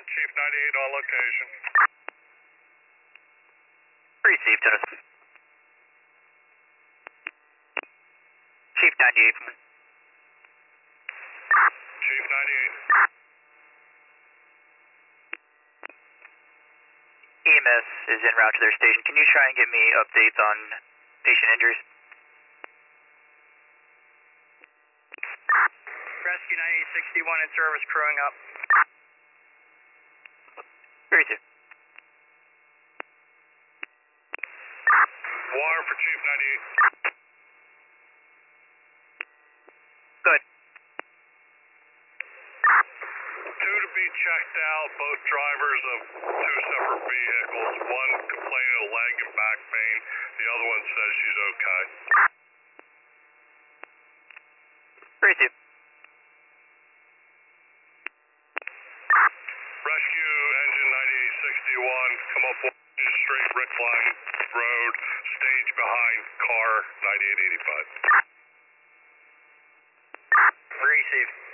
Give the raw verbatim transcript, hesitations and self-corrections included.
Chief ninety-eight on location. Received, Dennis. Chief ninety-eight. Chief ninety-eight. E M S is en route to their station. Can you try and get me updates on patient injuries? Rescue ninety-eight sixty-one in service, crewing up. Received. Wire for Chief ninety-eight. Good. Two to be checked out, both drivers of two separate vehicles. One complaining of leg and back pain. The other one says she's okay. Received. Rescue engine ninety-eight sixty-one, come up Washington Street, Rickline Road, stage behind car ninety-eight eighty-five. Received.